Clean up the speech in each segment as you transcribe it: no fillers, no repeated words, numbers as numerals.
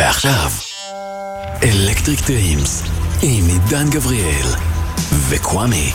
ועכשיו, אלקטריק דרימס עם עידן גבריאל וקוואמי.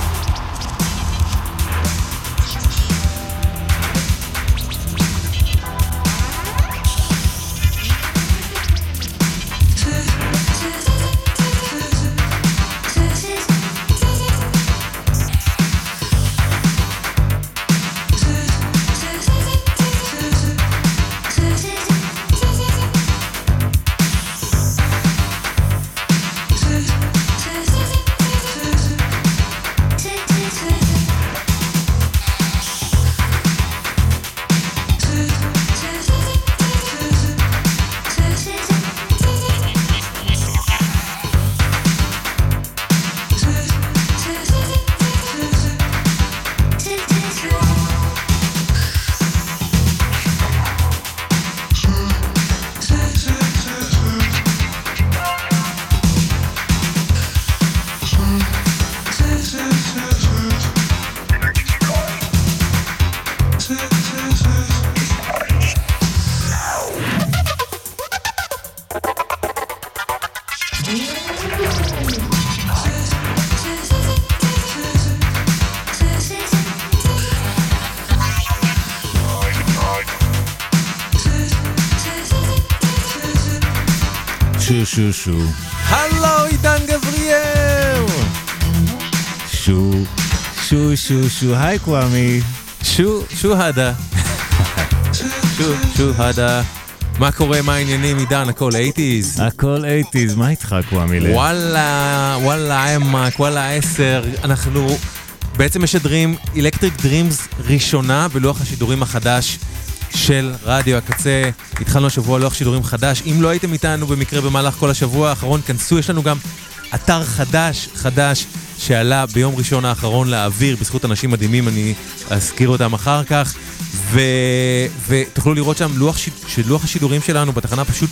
שו. הלו, עידן גבריאל! שו, היי קוואמי. שו הדה. שו הדה. מה קורה, מה העניינים, עידן? הכל 80s? הכל 80s, מה איתך קוואמי? וואלה, עמק, וואלה 10. אנחנו בעצם משדרים אלקטריק דרימס ראשונה בלוח השידורים החדש של רדיו הקצה. התחלנו השבוע לוח שידורים חדש. אם לא הייתם איתנו במקרה במהלך כל השבוע האחרון, כנסו, יש לנו גם אתר חדש שעלה ביום ראשון האחרון לאוויר בזכות אנשים מדהימים, אני אזכיר אותם אחר כך, ותוכלו לראות שם לוח השידורים שלנו בתחנה פשוט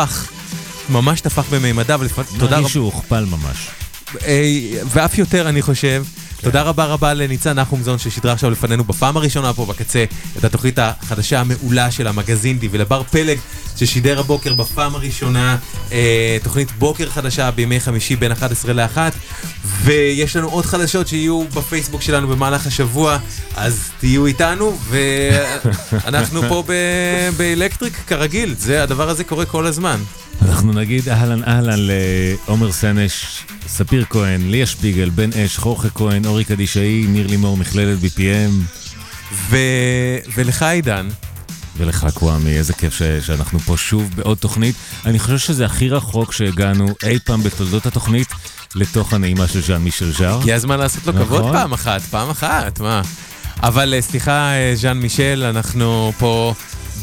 ממש תפח בממדה, תודה רבה. שהוא הוכפל ממש. ואף יותר אני חושב. תודה רבה לניצן נחומזון ששידרה עכשיו לפנינו בפעם הראשונה פה בקצה את התוכנית החדשה המעולה של המגזין די, ולבר פלג ששידר הבוקר בפעם הראשונה תוכנית בוקר חדשה בימי חמישי בין 11 ל-1, ויש לנו עוד חדשות שיהיו בפייסבוק שלנו במהלך השבוע, אז תהיו איתנו, ואנחנו פה באלקטריק כרגיל, הדבר הזה קורה כל הזמן. אנחנו נגיד אהלן לעומר סנש, ספיר כהן, ליה שפיגל, בן אש, חורכה כהן, אורי קדישאי, ניר לימור, מכללת BPM. ולך עידן. ולך קוואמי, איזה כיף שאנחנו פה שוב בעוד תוכנית. אני חושב שזה הכי רחוק שהגענו אי פעם בתולדות התוכנית לתוך הנעימה של ז'אן מישל ז'אר. הגיע הזמן לעשות לו כבוד פעם אחת, מה? אבל סליחה ז'אן מישל, אנחנו פה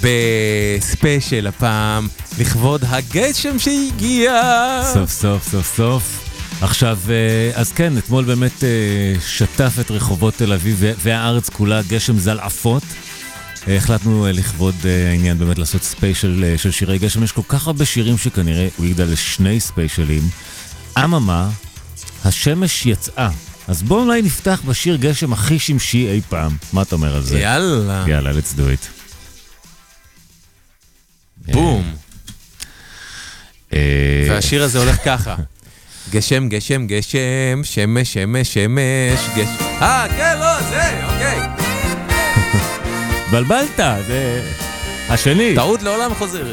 בספיישל הפעם לכבוד הגשם שהגיע. סוף. עכשיו, אז כן, אתמול באמת שטף את רחובות תל אביב והארץ כולה, גשם זלעפות. החלטנו לכבוד העניין באמת לעשות ספיישל של שירי גשם. יש כל כך הרבה שירים שכנראה הוא יגדל לשני ספיישלים. אממה, השמש יצאה. אז בואו אולי נפתח בשיר גשם הכי שמשי אי פעם. מה אתה אומר על זה? יאללה, let's do it. בום. והשיר הזה הולך ככה. גשם, שמש, גשם. כן, לא, זה, אוקיי. בלבלת, זה השני. טעות לעולם חוזרת.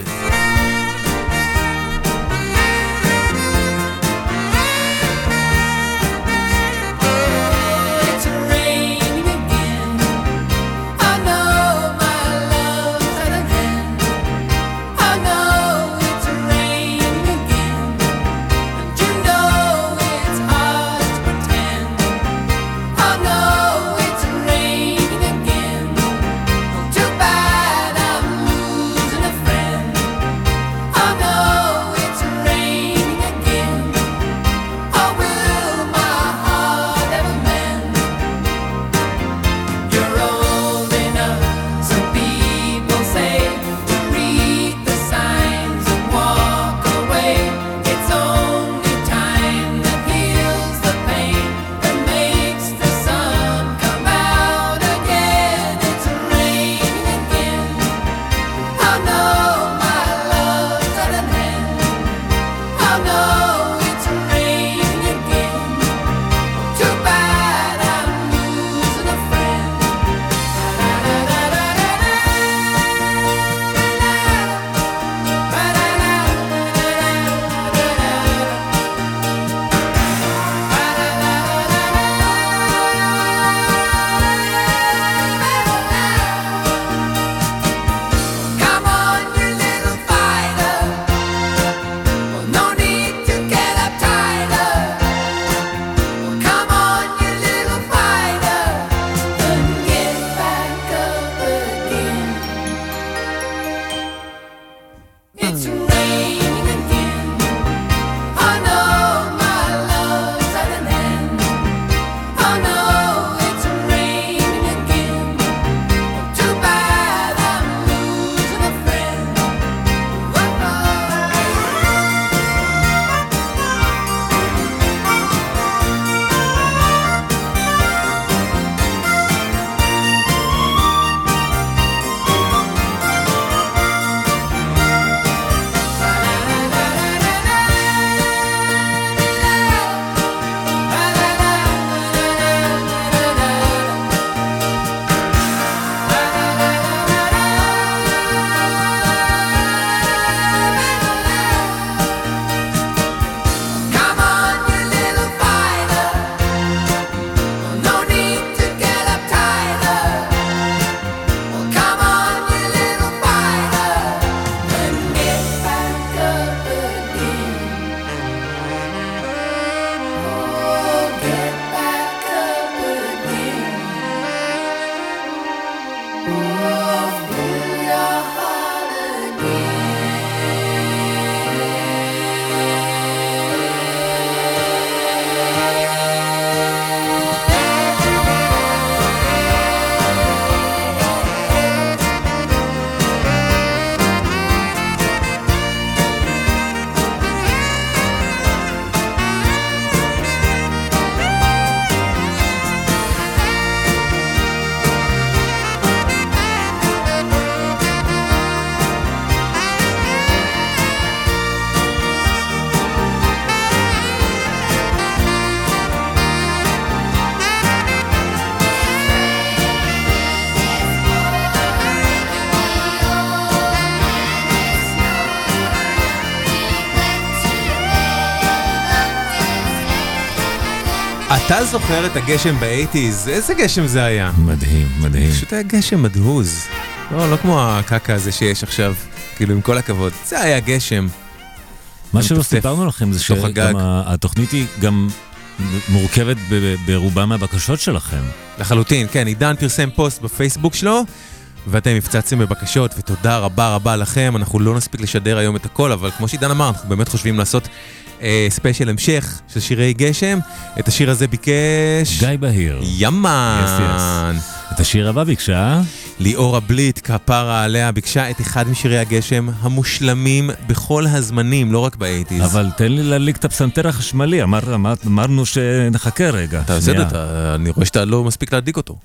אתה זוכר את הגשם ב-80s? איזה גשם זה היה? מדהים, מדהים. פשוט היה גשם מדהוז. לא כמו הקקה הזה שיש עכשיו, כאילו עם כל הכבוד. זה היה גשם. מה שלא סיפרנו לכם זה שהתוכנית היא גם מורכבת ברובה מהבקשות שלכם. לחלוטין, כן, עידן פרסם פוסט בפייסבוק שלו, ואתם הפצצתם בבקשות, ותודה רבה רבה לכם. אנחנו לא נספיק לשדר היום את הכל, אבל כמו שעידן אמר, אנחנו באמת חושבים לעשות ספיישל המשך של שירי גשם. את השיר הזה ביקש גיא בהיר. ימן. את השיר הבא ביקשה ליאורה בליט, כפרה עליה, ביקשה את אחד משירי הגשם המושלמים בכל הזמנים, לא רק ב-80s. אבל תן לי להליק את הפסנתר החשמלי, אמרנו שנחכה רגע. אתה עושה את זה, אני רואה שאתה לא מספיק להדליק אותו.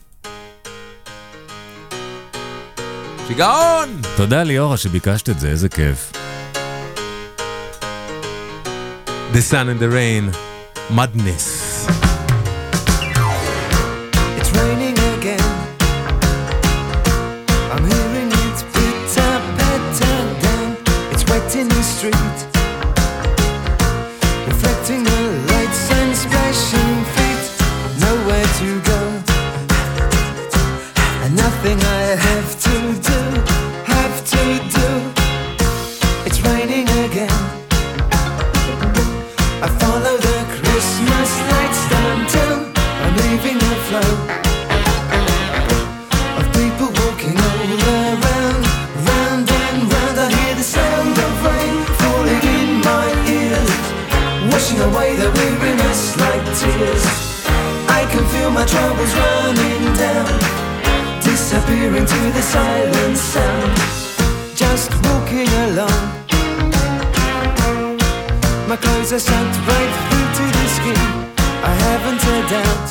שיגעון! תודה ליאורה שביקשת את זה, איזה כיף. The Sun and the Rain, Madness. It's raining again. I'm hearing it pitter patter down. It's wet in the street, reflecting the lights and splashing feet. Nowhere to go, and nothing I have to do. It's raining again. I follow the Christmas lights downtown. I'm leaving the flow of people walking all around, round and round. I hear the sound of rain falling in my ears, washing away the weariness like tears. I can feel my troubles running down, disappearing to the silent sound. Just walking along, my clothes are soaked right through to the skin. I haven't a doubt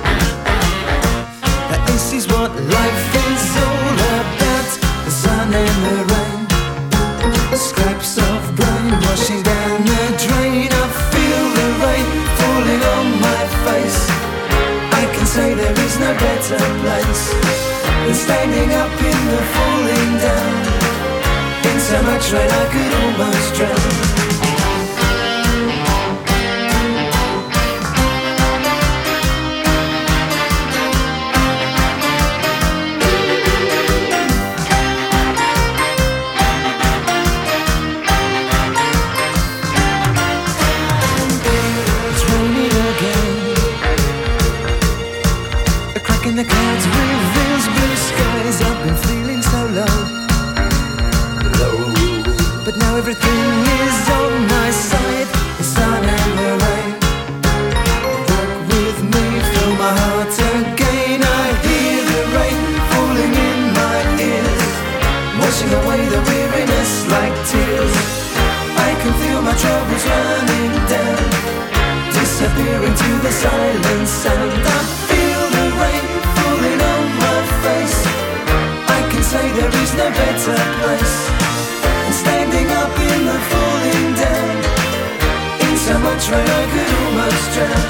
that this is what life is all about. The sun and the rain, scraps of brain washing down the drain. I feel the rain falling on my face. I can say there is no better place than standing up in the falling down. In so much rain I could almost drown. In the clouds reveals blue skies. I've been feeling so low, but now everything is on my side. The sun and the rain walk with me, fill my heart again. I hear the rain falling in my ears, washing away the weariness like tears. I can feel my troubles running down, disappearing to the silent sound. I feel the rain falling on my face. I can say there is no better place than standing up in the falling down. In so much rain I could almost drown.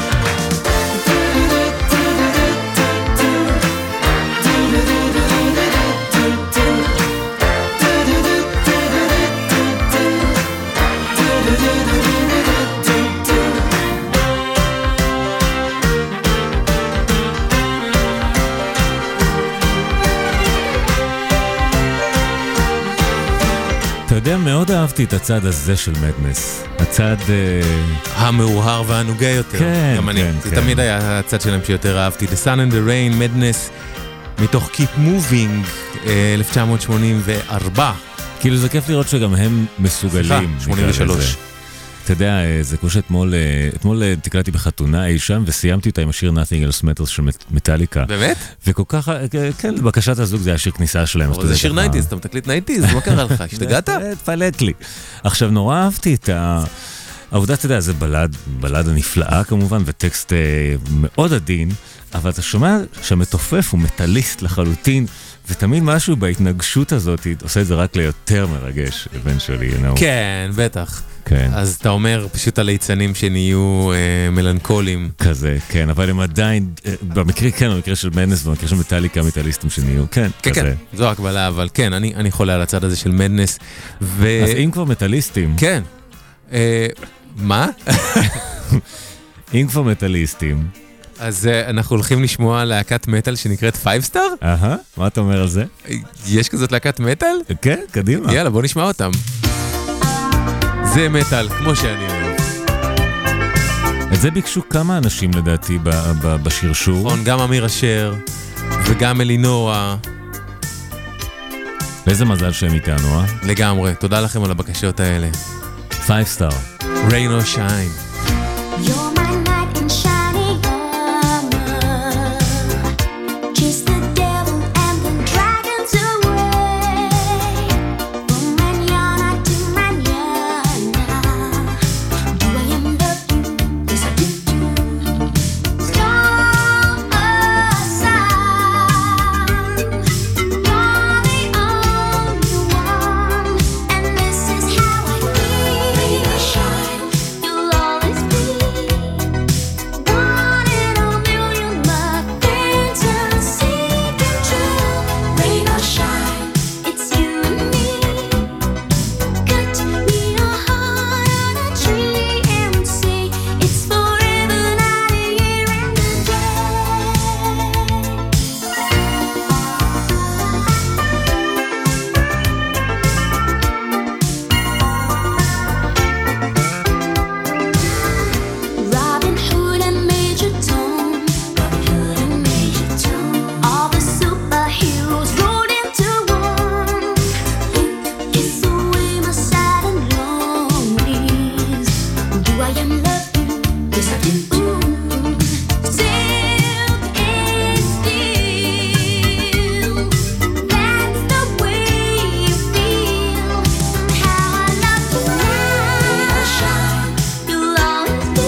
אתה יודע, מאוד אהבתי את הצד הזה של מדנס. הצד המאוהר והנוגה יותר. כן, גם אני. כן, זה כן. תמיד היה הצד שלהם שיותר אהבתי. The Sun and the Rain, מדנס, מתוך Keep Moving, 1984. כאילו זה כיף לראות שגם הם מסוגלים. 83. אתה יודע, זה כמו שאתמול תקלטתי בחתונה אי שם, וסיימתי אותה עם השיר Nothing Else Matters של מטאליקה. באמת? וכל כך, כן, בקשת הזוג זה השיר כניסה שלהם. אבל זה שיר 90s, אתה מתקליט 90s, מה קרה לך? השתגעת? תפלט לי. עכשיו, נורא אהבתי את העובדה, אתה יודע, זה בלדה נפלאה כמובן, וטקסט מאוד עדין, אבל אתה שומע שהמתופף הוא מטליסט לחלוטין, ותמיד משהו בהתנגשות הזאת עושה את זה רק ליותר מרגש, הבן שלי, כן, בטח. כן. אז אתה אומר פשוט הליצנים שנהיו מלנכולים. כזה, כן, אבל הם עדיין, במקרה של מדנס, במקרה של מטאליקה, מטאליסטים שנהיו, כן, כן, כזה. כן, זו הקבלה, אבל כן, אני חולה על הצד הזה של מדנס. אז אם כבר מטאליסטים. כן. מה? אם כבר מטאליסטים, אז אנחנו הולכים לשמוע להקת מטל שנקראת 5 Star? מה אתה אומר על זה? יש כזאת להקת מטל? כן, קדימה. יאללה, בוא נשמע אותם. זה מטל, כמו שאני אוהב. את זה ביקשו כמה אנשים לדעתי בשרשור. נכון, גם אמיר אשר וגם אלינורה. איזה מזל שהם איתנו, אה? לגמרי, תודה לכם על הבקשות האלה. 5 Star. Rain or Shine. You're my knight in shining armor. Chase the devil and the dragons away. From manana to manana. Do I am love you? Yes, I do. Storm aside. You're the only one, and this is how I feel. Rain or shine, you'll always be. One in a million, my fantasy come true. Rain or shine, it's you and me. Cut me a heart on a tree and say it's forever, not a year and a day. Robin Hood and Major Tom. All the superheroes rolled into one. Kiss away my sad and lonelies. Do I am love you? Yes, I do. Silk and steel. That's the way you feel. Somehow I love you now. You'll always be.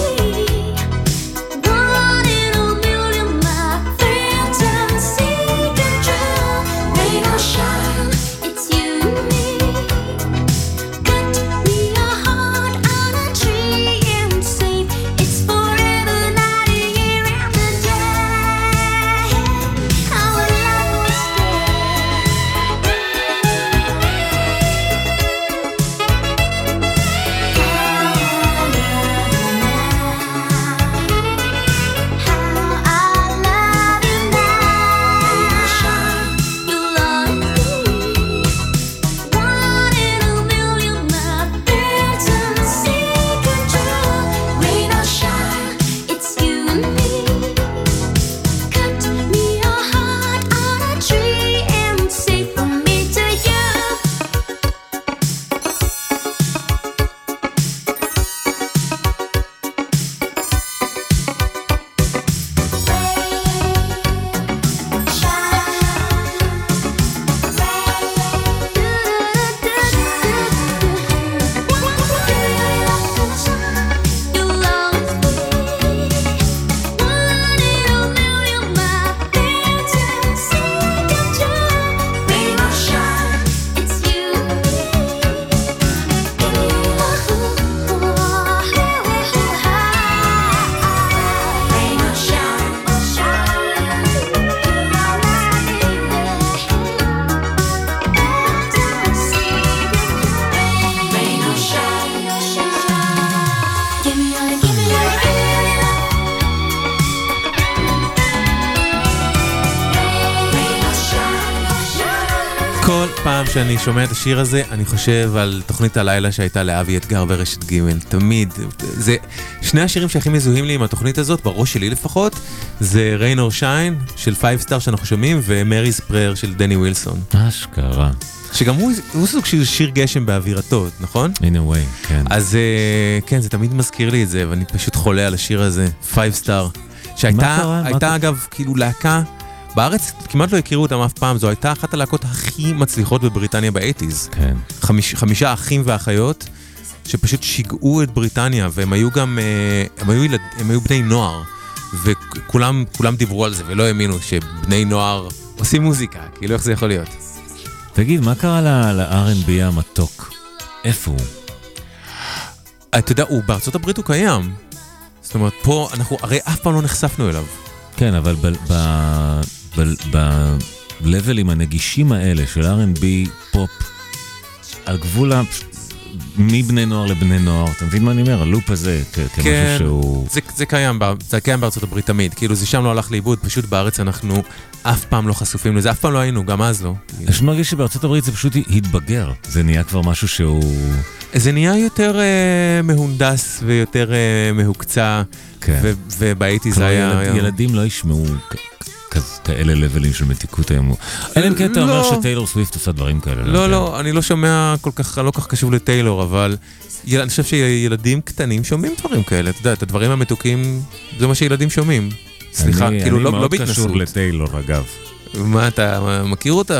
One in a million, my fantasy come true. Rain or shine, it's you and me. Cut me a heart on a tree and say it's forever, not a year and a day. Our love will כל פעם שאני שומע את השיר הזה, אני חושב על תוכנית הלילה שהייתה לאבי אתגר ברשת ג' תמיד. זה שני השירים שהכי מזוהים לי עם התוכנית הזאת, בראש שלי לפחות, זה Rain or Shine של 5 Star שאנחנו שומעים, ומרי's Prayer של דני ווילסון. אשכרה. שגם הוא סוג של שיר גשם באווירתו, נכון? In a way, כן. אז כן, זה תמיד מזכיר לי את זה, ואני פשוט חולה על השיר הזה, 5 Star. שהייתה אגב כאילו להקה, בארץ כמעט לא הכירו אותם אף פעם, זו הייתה אחת הלהקות הכי מצליחות בבריטניה ב-80s. כן. 5 אחים ואחיות שפשוט שיגעו את בריטניה, והם היו גם, הם היו בני נוער, וכולם דיברו על זה ולא האמינו שבני נוער עושים מוזיקה, כאילו איך זה יכול להיות? תגיד, מה קרה ל-R&B המתוק? איפה הוא? אתה יודע, בארצות הברית הוא קיים. זאת אומרת, פה אנחנו הרי אף פעם לא נחשפנו אליו. כן, אבל בלבלים הנגישים האלה של R&B פופ, על גבול מבני נוער לבני נוער, אתה מבין מה אני אומר? הלופ הזה, כמשהו כן, שהוא... זה קיים בארצות הברית תמיד, כאילו זה שם לא הלך לאיבוד, פשוט בארץ אנחנו אף פעם לא חשופים לזה, אף פעם לא היינו, גם אז לא. יש מרגיש שבארצות הברית זה פשוט התבגר, זה נהיה כבר משהו שהוא... זה נהיה יותר מהונדס ויותר מהוקצה, כן. ובאיתי זה היה... ילדים לא ישמעו כאלה לבלים של מתיקות היום. אלא אם כן אתה אומר שטיילור סוויפט עושה דברים כאלה. לא, אני לא שומע כל כך, לא כך קשוב לטיילור, אבל אני חושב שילדים קטנים שומעים דברים כאלה, אתה יודע, את הדברים המתוקים, זה מה שילדים שומעים. סליחה, כאילו לא בהתנסות. אני מאוד קשור לטיילור, אגב. מה, אתה מכיר אותה?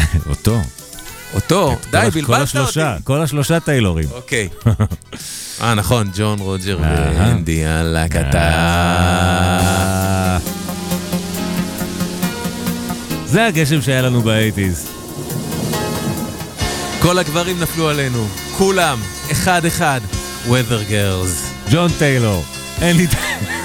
אותו, די, בלבלת אותי. כל השלושה טיילורים. אוקיי. נכון, ג'ון, רוג'ר ואנדי, הלהקתה. זה הגשם שהיה לנו באייטיז. כל הגברים נפלו עלינו, כולם, אחד אחד, Weather Girls. ג'ון טיילור, אין לי...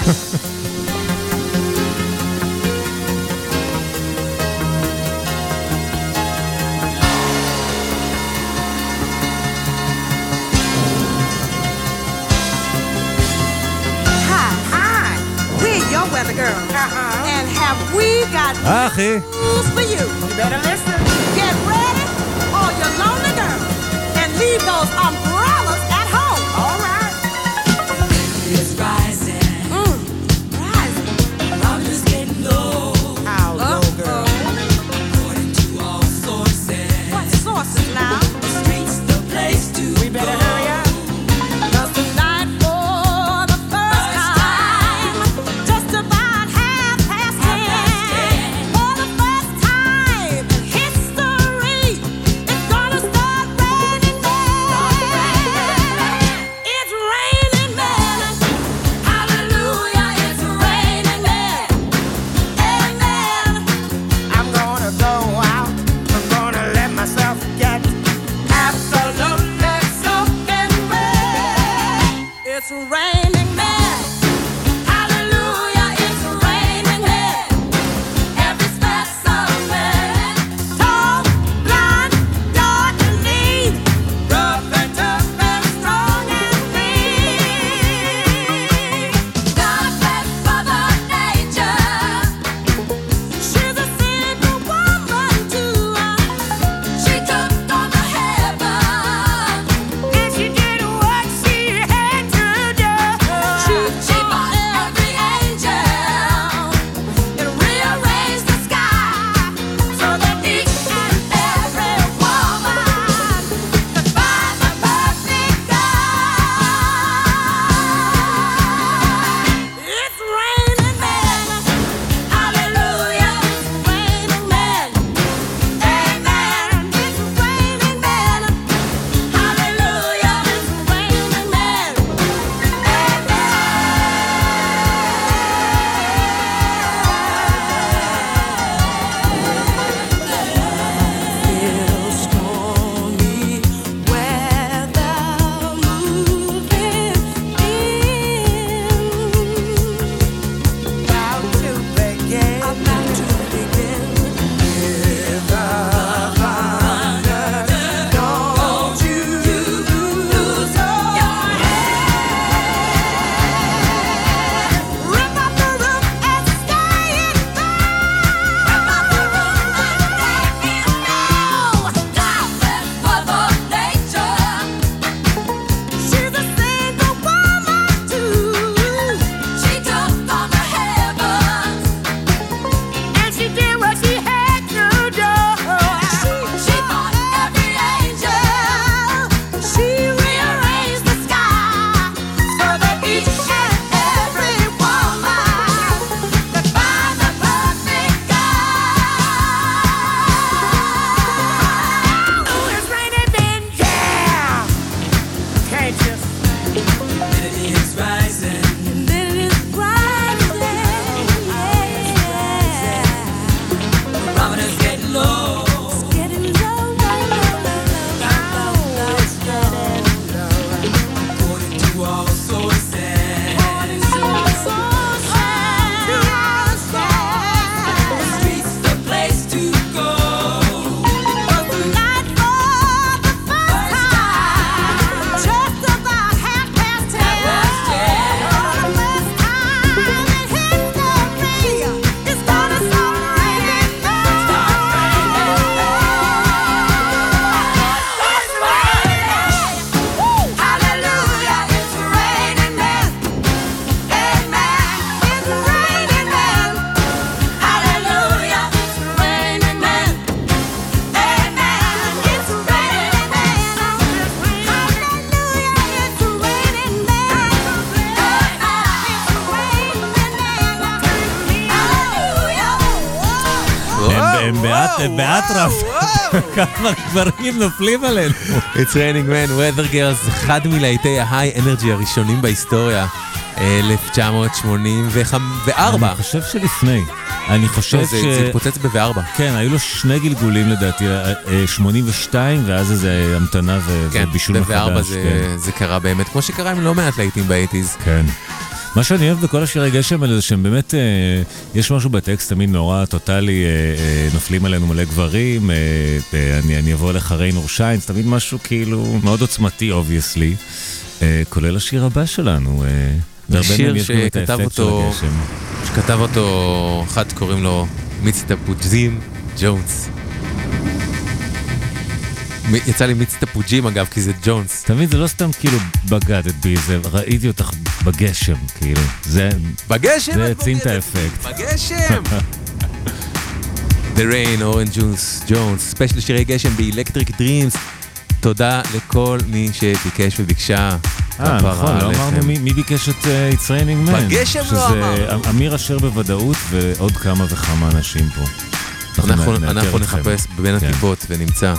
And have we got אחי. news for you? You better listen. Get ready, all you lonely girls, and leave those umbrellas at home. All right. It's rising. Rising. Temperature's getting low. How low, girl? According to all sources. What sources now? The street's the place to We better hurry up. 'Cause tonight, for the first time, just about 10:30, for the first time in history, it's gonna start raining men. It's raining men. Hallelujah, it's raining men. Amen. I'm gonna go out. I'm gonna let myself get absolutely soaking wet. It's raining men. Hallelujah, it's raining men. Every specimen, tall, blonde, dark and lean, rough and tough and strong and mean. God bless Mother Nature. She's a single woman too. She took on the heaven, and she did what she had to do. באטרף. כמה גברים נופלים עלינו. It's Raining Men, Weather Girls, אחד מלהיטי ההיי אנרג'י הראשונים בהיסטוריה, 1984. אני חושב שלפני. אני חושב זה התפוצץ ב-4. כן, היו לו 2 גלגולים לדעתי, 82 ואז איזה המתנה ובישול מחדש. ב-4 זה קרה באמת, כמו שקרה עם לא מעט להיטים ב-80s. כן. מה שאני אוהב בכל השירי גשם האלה זה שהם באמת, יש משהו בטקסט תמיד נורא טוטלי, נופלים עלינו מלא גברים, אני אבוא לך ריין אור שיין, זה תמיד משהו כאילו מאוד עוצמתי, obviously, כולל השיר הבא שלנו. שיר שכתב אותו, אחד קוראים לו מיצטפוג'ים ג'ונס. יצא לי מיצטפוג'ים אגב, כי זה ג'ונס. תמיד זה לא סתם כאילו בגדת בי, זה ראיתי אותך בגשם, כאילו. בגשם? זה צין את האפקט. בגשם! The Rain, אורן ג'ונס, ספיישל שירי גשם באלקטריק דרימס. תודה לכל מי שביקש וביקשה. נכון, לא אמרנו מי ביקש את It's Raining Men. בגשם לא אמרנו. שזה אמיר אשר בוודאות ועוד כמה וכמה אנשים פה. אנחנו נחפש בין הטיפות ונמצא.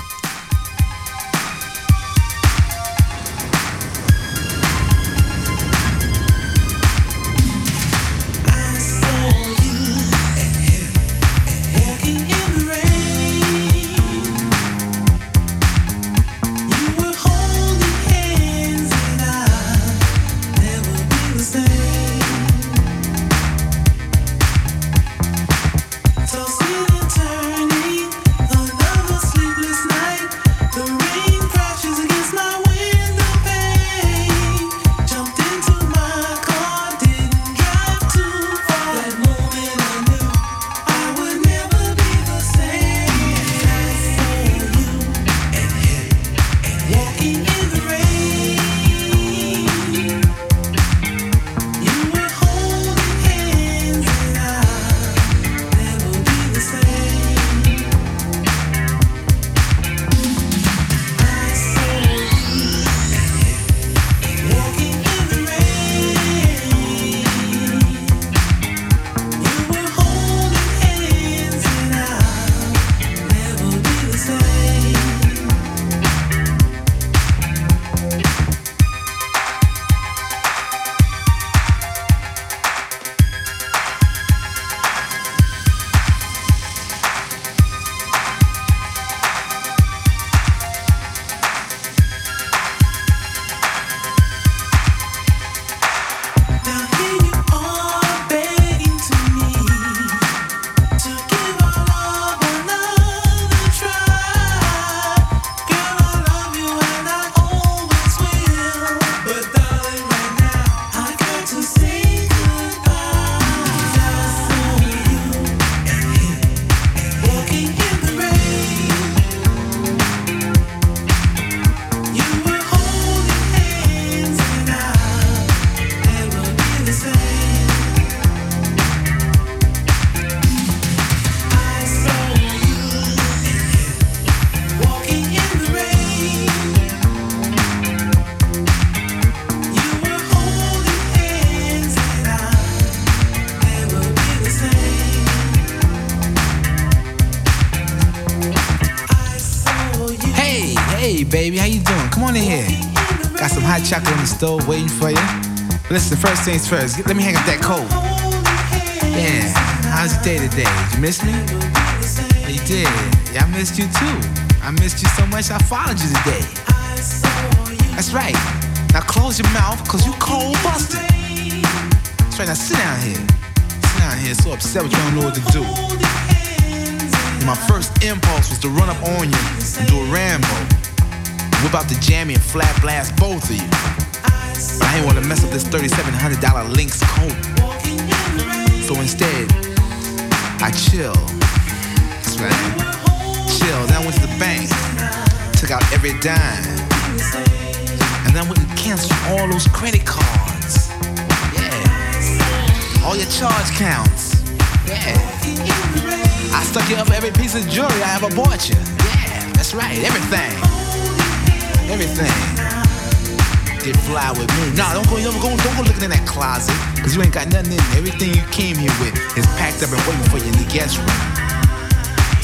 baby. How you doing? Come on in here. Got some hot chocolate on the stove waiting for you. Listen, first things first, let me hang up that coat. Yeah, how's your day today? Did you miss me? You did. Yeah, I missed you too. I missed you so much I followed you today. That's right. Now close your mouth, cause you cold busted. That's right, now sit down here. Sit down here, so upset but you don't know what to do. My first impulse was to run up on you and do a Rambo. Whip out the jammy and flat blast both of you. But I ain't want to mess up this $3,700 Lynx coat. So instead, I chill. That's right. Chill. Then I went to the bank, took out every dime, and then I went and canceled all those credit cards. Yeah. All your charge counts. Yeah. I stuck you up for every piece of jewelry I ever bought you. Yeah, that's right. Everything. Everything. Did fly with me. Nah, don't go looking in that closet, cause you ain't got nothing in there. Everything you came here with is packed up and waiting for you in the guest room. That's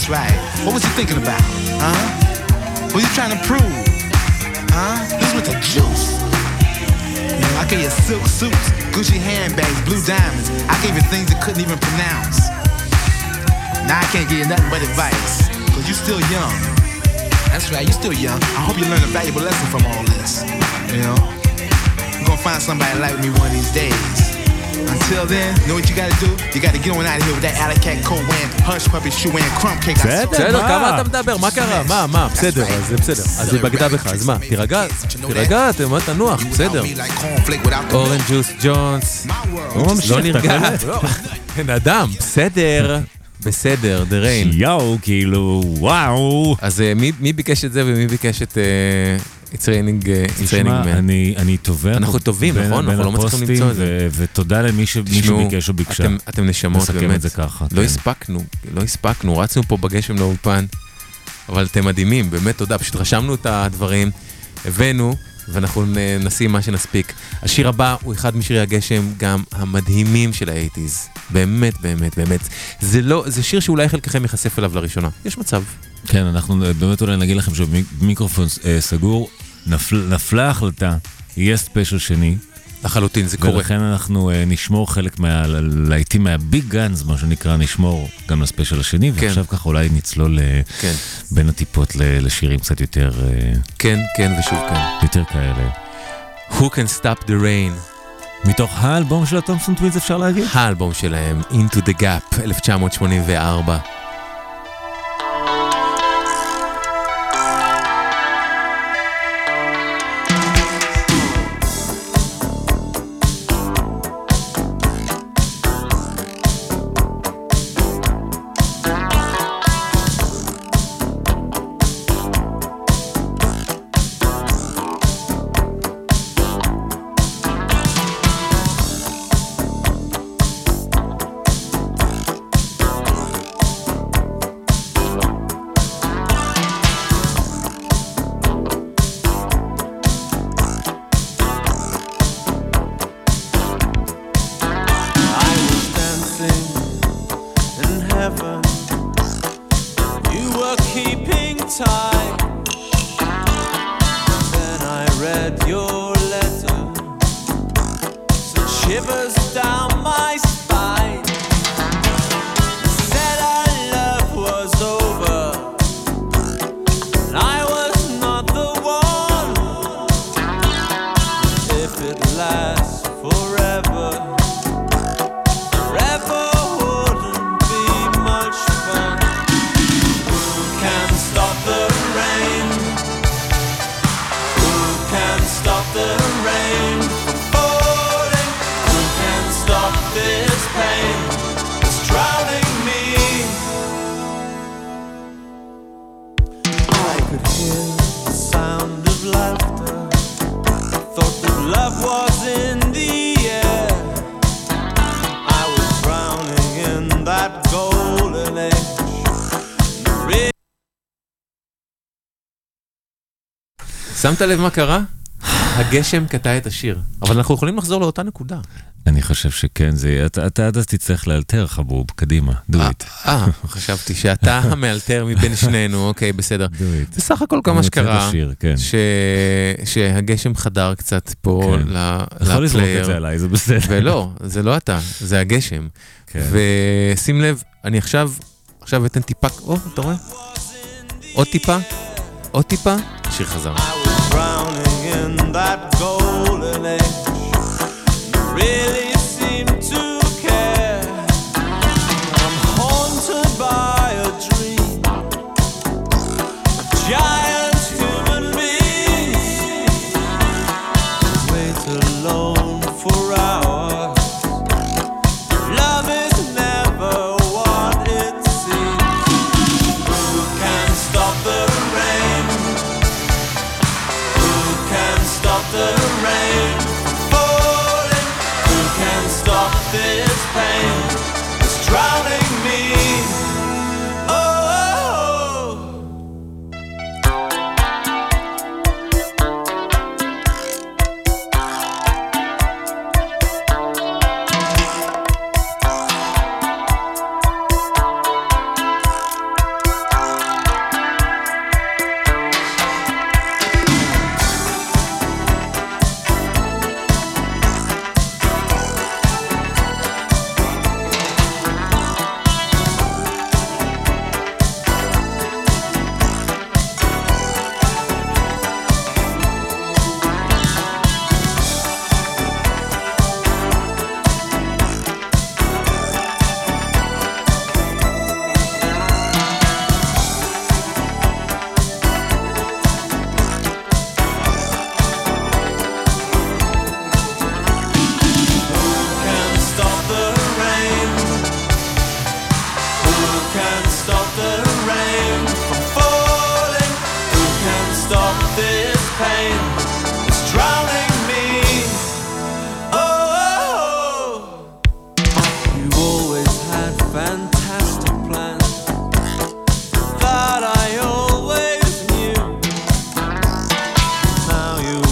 That's right. What was he thinking about? Huh? What was he trying to prove? Huh? This was the juice. You know, I gave you silk suits, Gucci handbags, blue diamonds. I gave you things you couldn't even pronounce. Now I can't give you nothing but advice, cause you're still young. That's right, you're still young. I hope you learn a valuable lesson from all this. You know? You're gonna find somebody like me one of these days. Until then, know what you gotta do? You gotta get on out of here with that alley cat coat wearing, hush puppy shoe wearing, crumb cake. בסדר, כמה אתה מדבר? מה קרה? מה? בסדר, אז זה בסדר. אז היא בגדה בך, אז מה? תירגע, תנוח, בסדר. אורן ג'וס ג'ונס, לא נרגע. בן אדם, בסדר, The Rain. יאו, כאילו, וואו. אז מי ביקש את זה ומי ביקש את It's Raining Man? אני תובע. אנחנו טובים, נכון? אנחנו לא מצליחים למצוא את זה. ותודה למי שביקש או ביקשה. אתם נשמות, באמת. נסכם את זה ככה. לא הספקנו, רצנו פה בגשם לאולפן, אבל אתם מדהימים, באמת תודה. פשוט רשמנו את הדברים, הבאנו, ואנחנו נשים מה שנספיק. השיר הבא הוא אחד משירי הגשם, גם המדהימים של ה-80s. באמת. זה שיר שאולי חלקכם יחשף אליו לראשונה. יש מצב. כן, אנחנו באמת אולי נגיד לכם שבמיקרופון סגור, נפלה החלטה, יהיה ספיישל שני. לחלוטין, זה קורה. ולכן אנחנו נשמור חלק מהלהיטים מהביג גאנז, מה שנקרא, נשמור גם לספיישל השני, ועכשיו ככה אולי נצלול בין הטיפות לשירים קצת יותר... כן, ושוב כן. יותר כאלה. Who Can Stop the Rain. מתוך האלבום של התומפסון טווינס אפשר להגיד? האלבום שלהם, Into the Gap, 1984. שמת לב מה קרה? הגשם קטע את השיר. אבל אנחנו יכולים לחזור לאותה נקודה. אני חושב שכן, אתה עד אז תצטרך לאלתר חבוב, קדימה, do it. חשבתי שאתה המאלתר מבין שנינו, אוקיי, בסדר. do it. בסך הכל כל מה שקרה, שהגשם חדר קצת פה לפלייר. יכול לזרוק את זה עליי, זה בסדר. ולא, זה לא אתה, זה הגשם. ושים לב, אני עכשיו אתן טיפה, אתה רואה? עוד טיפה, השיר חזר. Drowning in that golden age, really seem to care. I'm haunted by a dream of giant human beings, wait alone for hours. Love is never what it seems. Who can stop the rain? Stop the rain from falling. Who can stop this pain that's drowning me?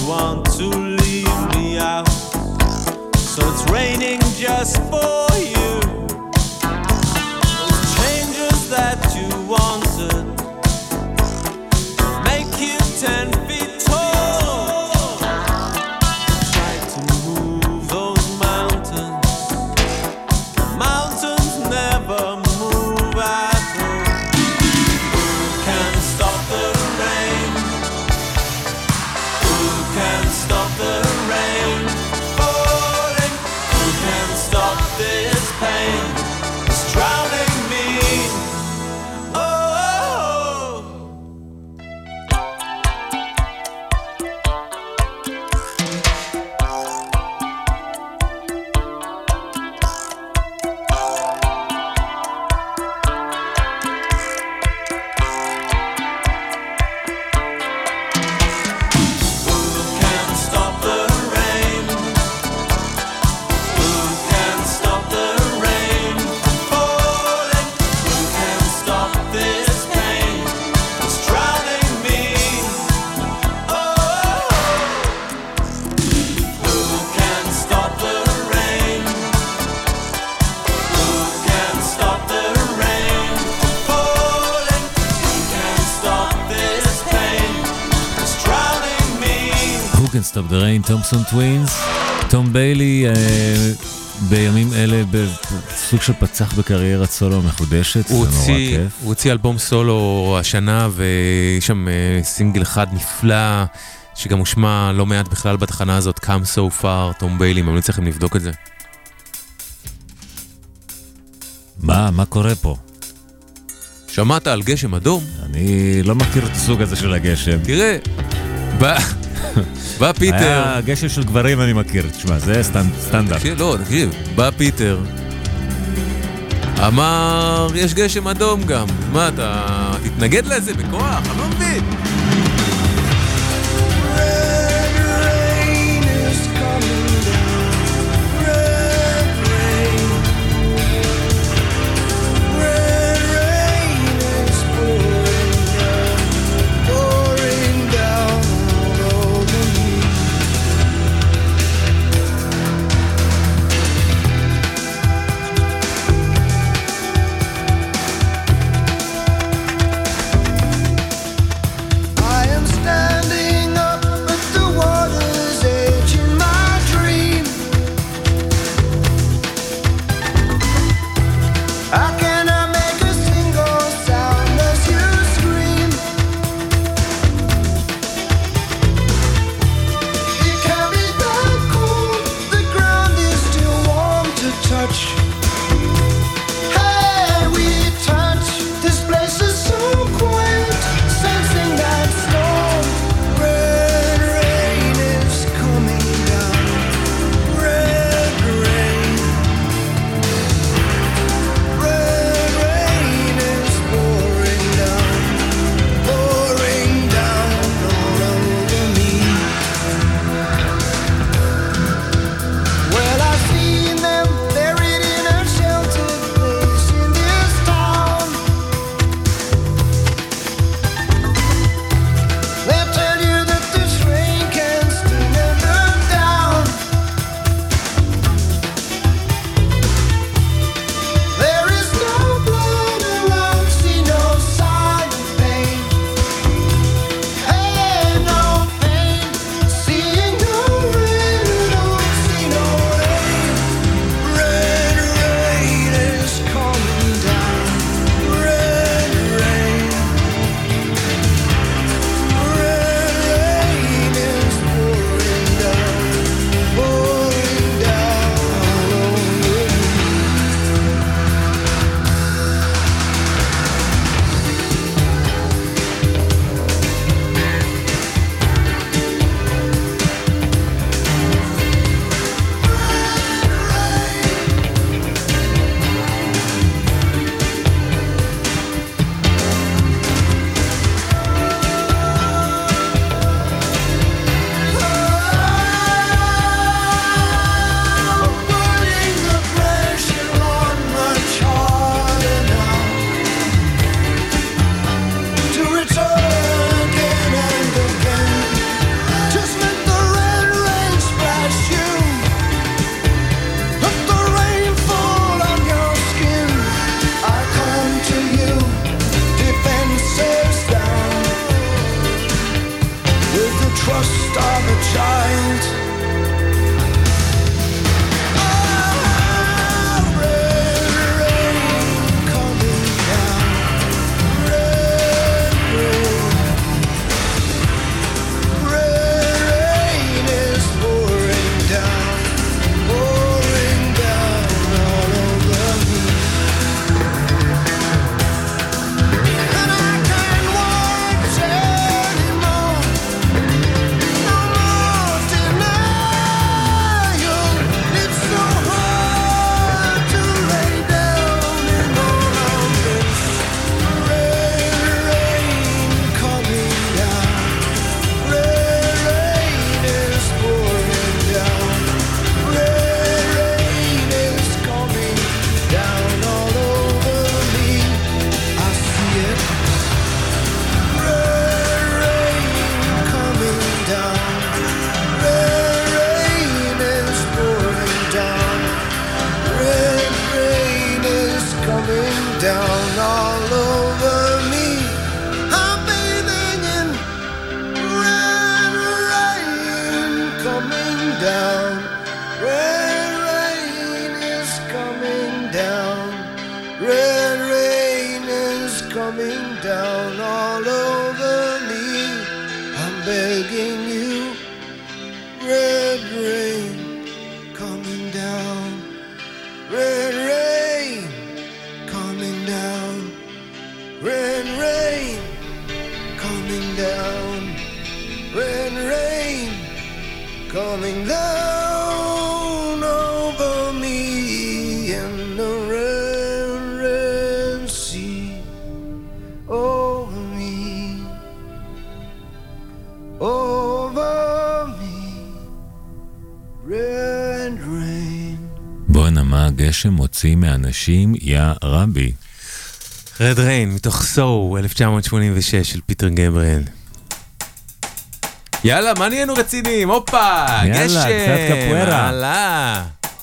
want to leave me out. So it's raining just for you. Those changes that you wanted make you 10 feet tall. Try to move those mountains. Mountains never move at all. Who can stop the rain? Who can stop the rain falling? Who can stop this pain? It's drowning me. Oh. Who can stop the rain? Who can stop the rain falling? Who can stop this pain? It's drowning me. Oh. Who can stop the rain? Who can stop the rain falling? Who can stop this pain? It's drowning me. Who Can Stop the Rain, תומפסון טווינס. תום ביילי בימים אלה בסוג של פצח בקריירת סולו מחודשת, זה הוא נורא כיף. הוציא אלבום סולו השנה, ויש שם סינגל אחד נפלא, שגם הושמע לא מעט בכלל בתחנה הזאת, Come So Far, תום ביילי, ממליץ לכם לבדוק את זה. מה קורה פה? שמעת על גשם אדום? אני לא מכיר את הסוג הזה של הגשם. תראה, בא פיטר. היה גשם של גברים אני מכיר, תשמע, זה סטנדרט. לא, תקשיב, בא פיטר, אמר, יש גשם אדום גם. מה, אתה תתנגד לזה בכוח? אני לא מבין. coming down over me in the red sea, over me, over me, red rain. בואנה, מה הגשם מוציא מאנשים, יא רבי. רד ריין, מתוך סו, 1986 של פיטר גבריאל. יאללה, מה נהיינו רציניים? הופה, יאללה, גשם. קצת קפוארה. יאללה.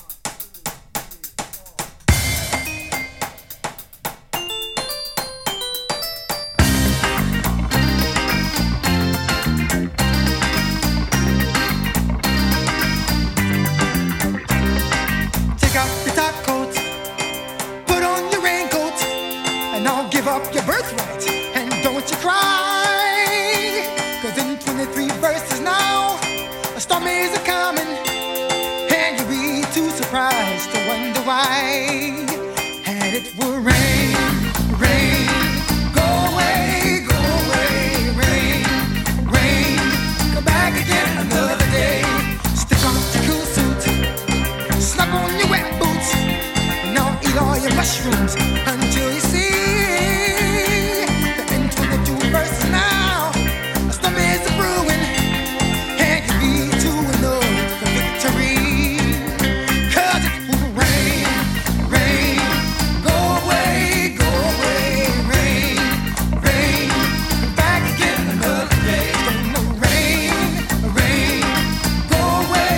Take off your top coat, put on your raincoat, and I'll give up your birthright. And don't you cry, 'cause in 23 verses now, a storm is a-coming, and you'll be too surprised to wonder why. And it will rain, rain, go away, rain, rain, come back again another day. Stick on your cool suit, snap on your wet boots, and now eat all your mushrooms until you see that in 22 verses now, a storm is a-brewing, and you'll be too alone for victory. 'Cause it will rain, rain, go away, rain, rain, come back again another day. It's gonna rain, rain, go away,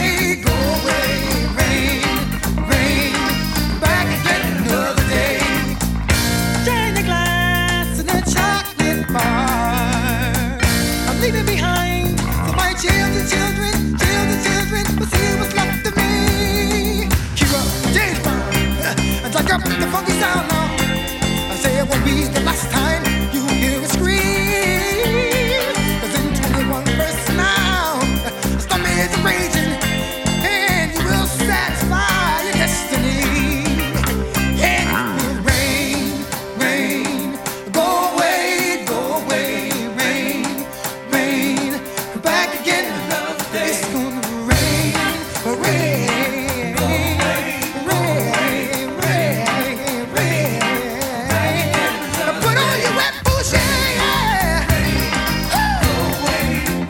rain, rain, come back again another day. Drain the glass in a chocolate bar. I'm leaving behind for my children, but see what's left of me. Cue up James Bond and take up the funky sound now. I say it won't be the last time you hear a scream. 'Cause in 21 verses now, the storm is raging, and you will satisfy your destiny. And it will rain, rain, go away, rain, rain, come back again another day. It's gonna rain, rain, rain, rain, rain. Put on your wet boots, yeah, yeah. Go away,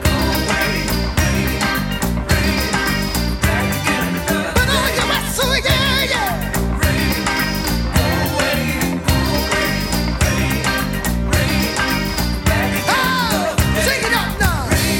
put on your wet suit, yeah, yeah. Oh, sing it up now.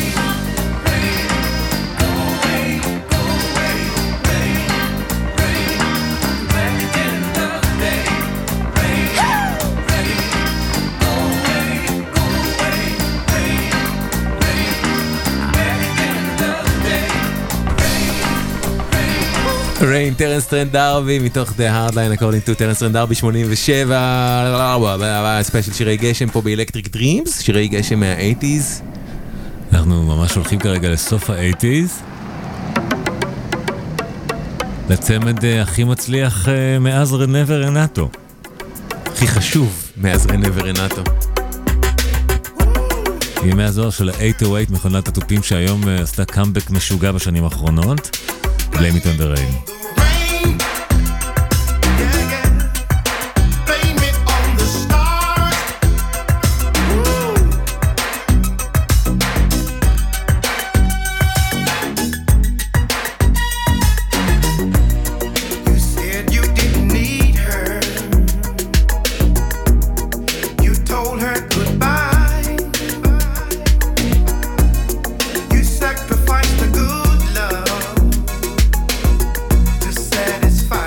ריין, טרנס טרנד דרבי, מתוך The Hardline According to טרנס טרנד דרבי 87, ספיישל שירי גשם פה באלקטריק דרימס, שירי גשם מה-80s. אנחנו ממש הולכים כרגע לסוף ה-80s. לצמד הכי מצליח מאז רנה ורנטו. הכי חשוב מאז רנה ורנטו. ימי הזוהר של ה-808, מכונת התופים שהיום עשתה קאמבק משוגע בשנים האחרונות. Blame it on the rain. Sacrifice the good love to satisfy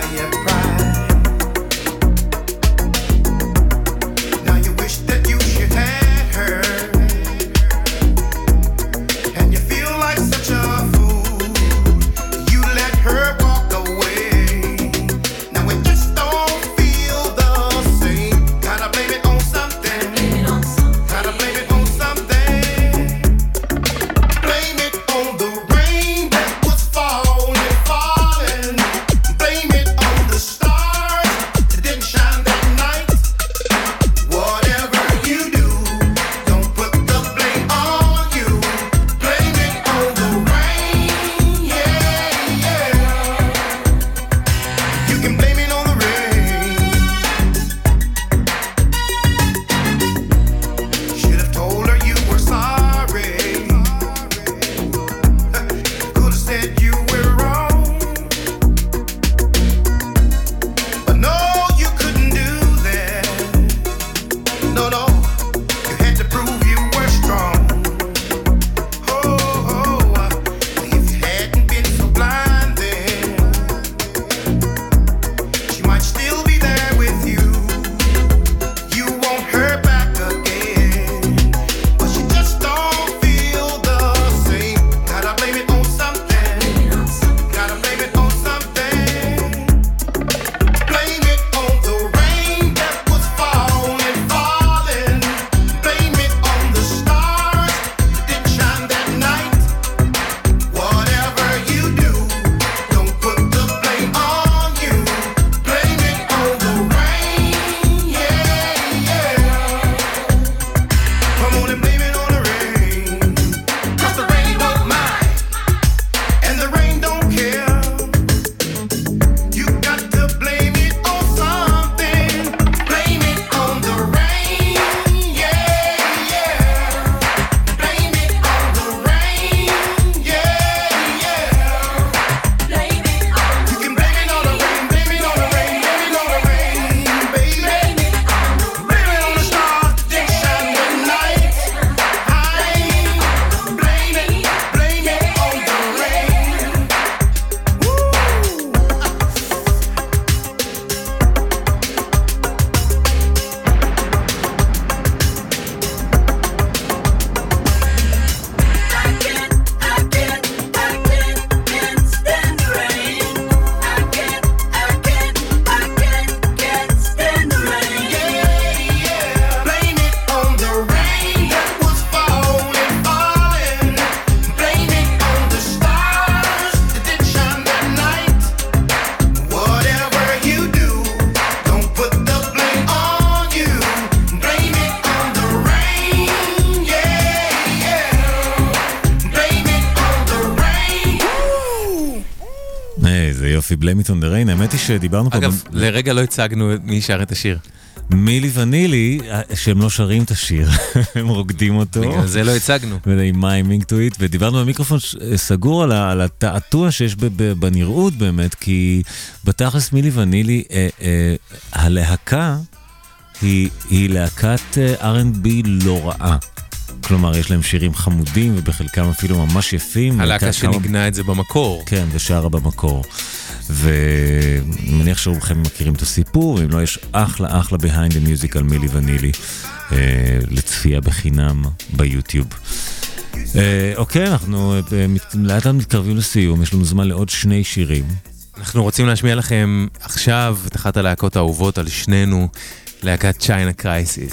איזה יופי, Blame It on the Rain. האמת היא שדיברנו פה... אגב, לרגע לא הצגנו מי שר את השיר. מילי ונילי, שהם לא שרים את השיר, הם רוקדים אותו. בגלל זה לא הצגנו. עם מיימינג טו איט, ודיברנו במיקרופון סגור על התעתוע שיש בנראות באמת, כי בתכלס מילי ונילי, הלהקה היא להקת R&B לא רעה. כלומר, יש להם שירים חמודים, ובחלקם אפילו ממש יפים. הלהקה שנגנה את זה במקור. כן, ושרה במקור. ומניח שרובכם מכירים את הסיפור, ואם לא, יש אחלה behind the music על מילי ונילי, לצפייה בחינם ביוטיוב. אוקיי, אנחנו לאט מתקרבים לסיום, יש לנו זמן לעוד 2 שירים. אנחנו רוצים להשמיע לכם עכשיו את אחת הלהקות האהובות על שנינו, להקת China Crisis.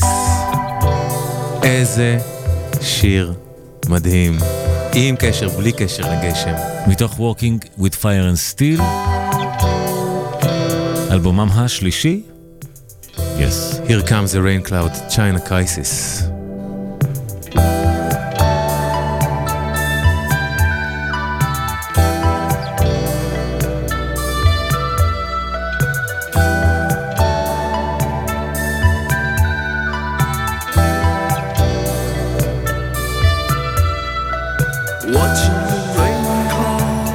איזה שיר מדהים, עם קשר, בלי קשר לגשם. מתוך Working with Fire and Steel, אלבומם השלישי. Yes. Here comes the rain cloud, China Crisis. Watching the rain cloud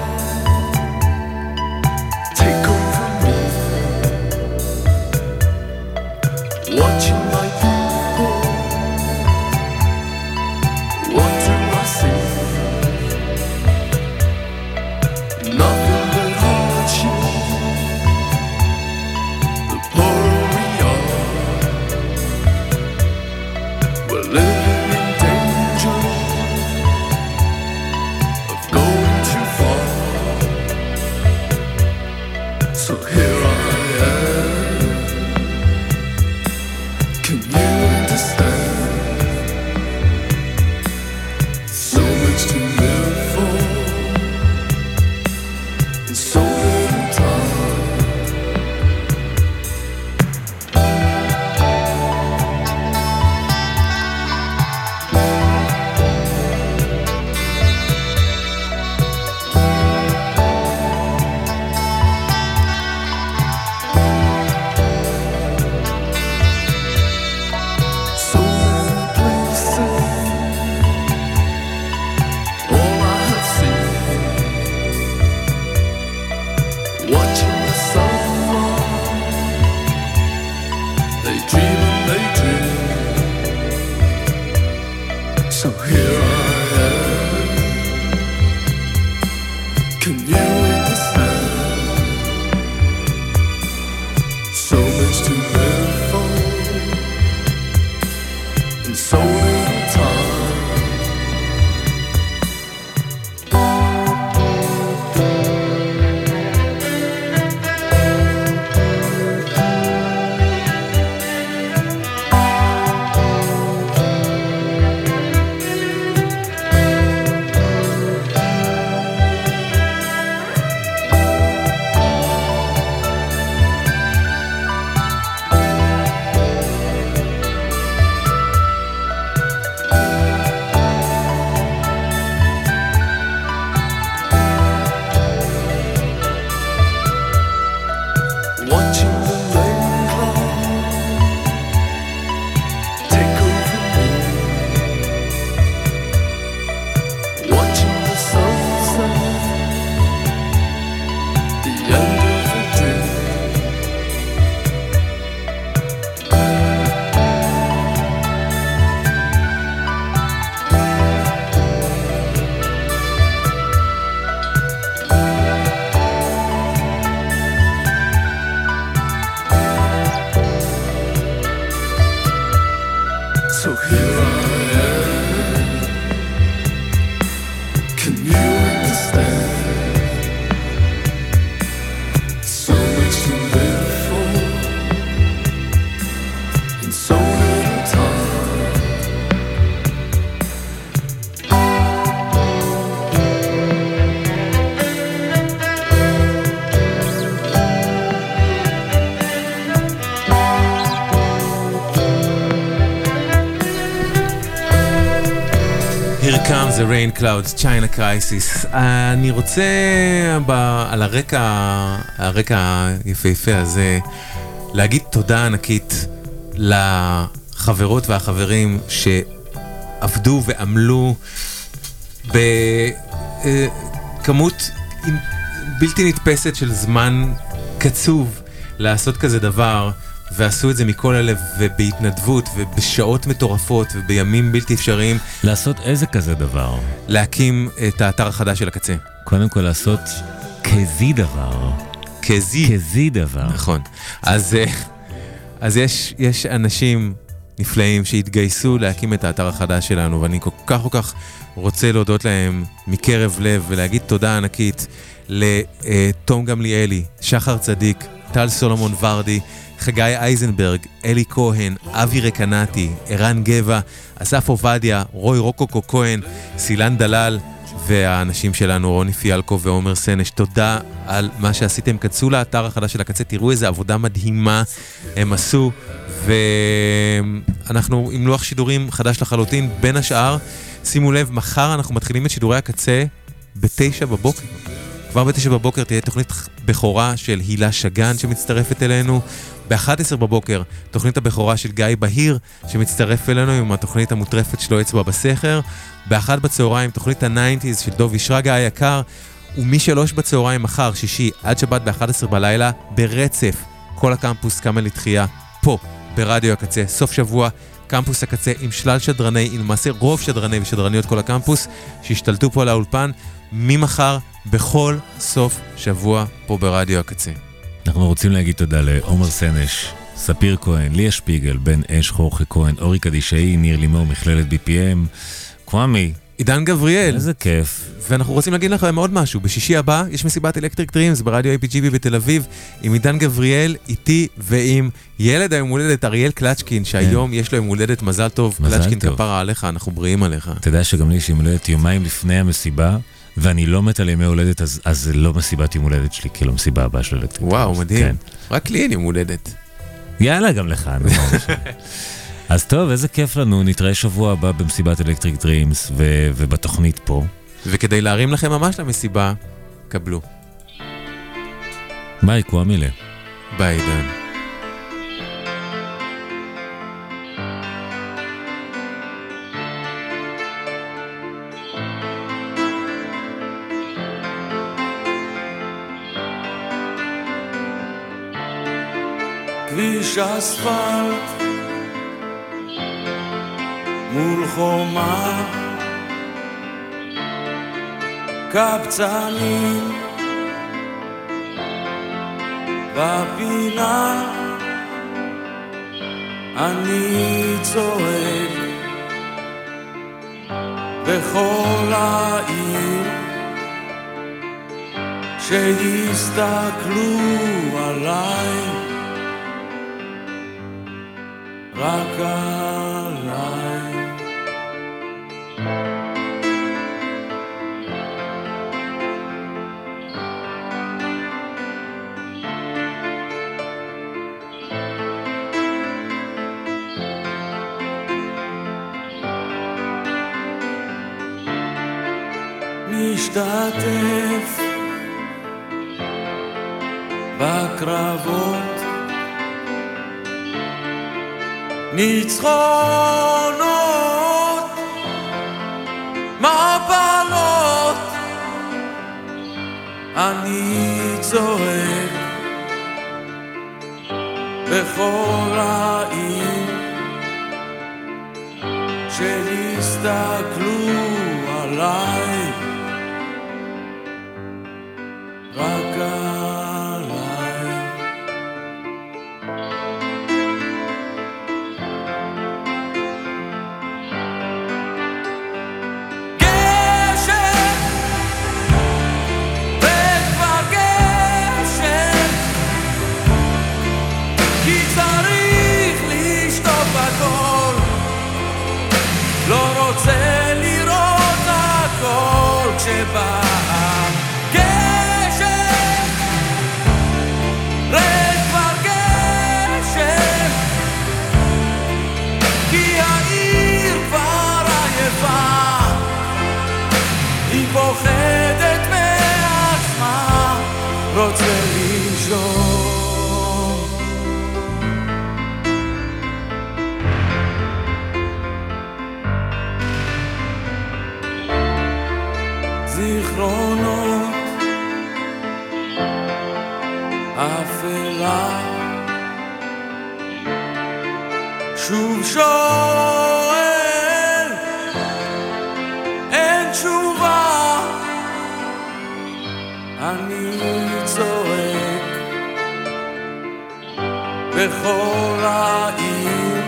take over me, watching my people. What do I see? Nothing but hardship. The poorer we are, we're living in danger. Going too far, so here I am. Can you understand? So much to live for, in so little time. So many places, all I have seen, watching the sunrise, they dream and they dream. So here I am. Can you understand? So much to live for, in so little time. The Rain Clouds, China Crisis. אני רוצה על הרקע היפהפה הזה להגיד תודה ענקית לחברות והחברים שעבדו ועמלו בכמות בלתי נתפסת של זמן קצוב לעשות כזה דבר, ועשו את זה מכל הלב ובהתנדבות ובשעות מטורפות ובימים בלתי אפשריים. לעשות איזה כזה דבר? להקים את האתר החדש של הקצה. קודם כל לעשות כזי דבר. כזי דבר. נכון. אז יש אנשים נפלאים שהתגייסו להקים את האתר החדש שלנו, ואני כל כך רוצה להודות להם מקרב לב ולהגיד תודה ענקית לתום גמליאלי, שחר צדיק, טל סולומון ורדי, חגי אייזנברג, אלי כהן, אבי רקנתי, ערן גבע, אסף עובדיה, רוי רוקוקו כהן, סילן דלל, והאנשים שלנו, רוני פיאלקו ועומר סנש. תודה על מה שעשיתם. כנסו לאתר החדש של הקצה, תראו איזה עבודה מדהימה הם עשו, ואנחנו עם לוח שידורים חדש לחלוטין. בין השאר, שימו לב, מחר אנחנו מתחילים את שידורי הקצה ב-9 בבוקר. כבר ב-9 בבוקר תהיה תוכנית בכורה של הילה שגן שמצטרפת אלינו. ב-11 בבוקר תוכנית הבכורה של גיא בהיר שמצטרף אלינו עם התוכנית המוטרפת שלו אצבע בסכר. ב-1 בצהריים תוכנית ה-90s של דוב ישרגה היקר. ומ-3 בצהריים מחר, שישי עד שבת ב-11 בלילה, ברצף כל הקמפוס קמה לתחייה פה ברדיו הקצה. סוף שבוע קמפוס הקצה עם שלל שדרני, עם למעשה רוב שדרני ושדרניות כל הקמפוס שהשתלטו פה על האולפן ממחר בכל סוף שבוע פה ברדיו הקצה. אנחנו רוצים להגיד תודה לעומר סנש, ספיר כהן, ליה שפיגל, בן אש, חורכה כהן, אורי קדישאי, ניר לימור, מכללת BPM, קוואמי, עידן גבריאל. איזה כיף. ואנחנו רוצים להגיד לכם עוד משהו. בשישי הבא יש מסיבת אלקטריק דרימס ברדיו APGB בתל אביב, עם עידן גבריאל, איתי ועם ילד היום הולדת אריאל קלצ'קין, שהיום יש לו יום הולדת. מזל טוב. קלצ'קין, כפרה עליך, אנחנו בריאים עליך. אתה יודע שגם לי יש יום הולדת יומיים לפני המסיבה, ואני לא מת על ימי הולדת, אז זה לא מסיבת יום הולדת שלי, כי לא מסיבה הבאה של אלקטריק. וואו, מדהים. רק לי אין יום הולדת. יאללה, גם לך. אז טוב, איזה כיף לנו, נתראה שבוע הבא במסיבת אלקטריק דרימס ובתוכנית פה. וכדי להרים לכם ממש למסיבה, קבלו. ביי, קוואמילה. ביי, עידן. כביש אספלט מול חומה, קבצנים בפינה, אני צועק בכל העיר שיסתכלו עליי, רק עליי. משתתף בקרבות, ניצחונות, מפלות, אני צועק בכל העיר שיסתכלו עליי, רק עליי. גשם וכבר גשם, כי צריך לשטוף הכל, רוצה לישון. זיכרונות אפלה שוב שואל, אין תשובה, אני צועק בכל העיר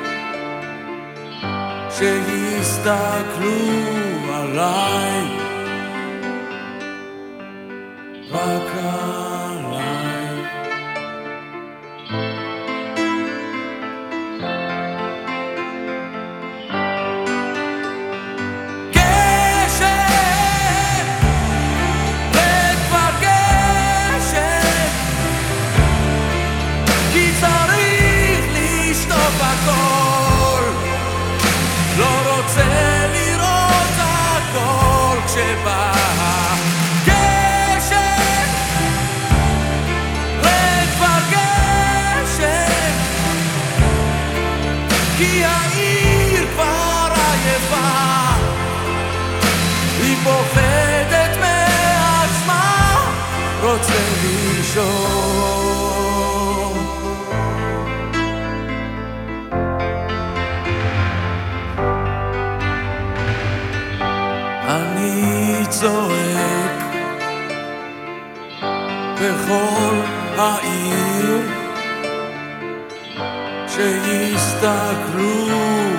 שהסתכלו עליי, רק עליי. גשם, וכבר גשם, כי צריך לשטוף הכל, לא רוצה לראות הכל כשבא גשם, וכבר גשם, כי העיר כבר עייפה, היא פוחדת מעצמה, רוצה לישון. אני צועק בכל העיר שהסתכלו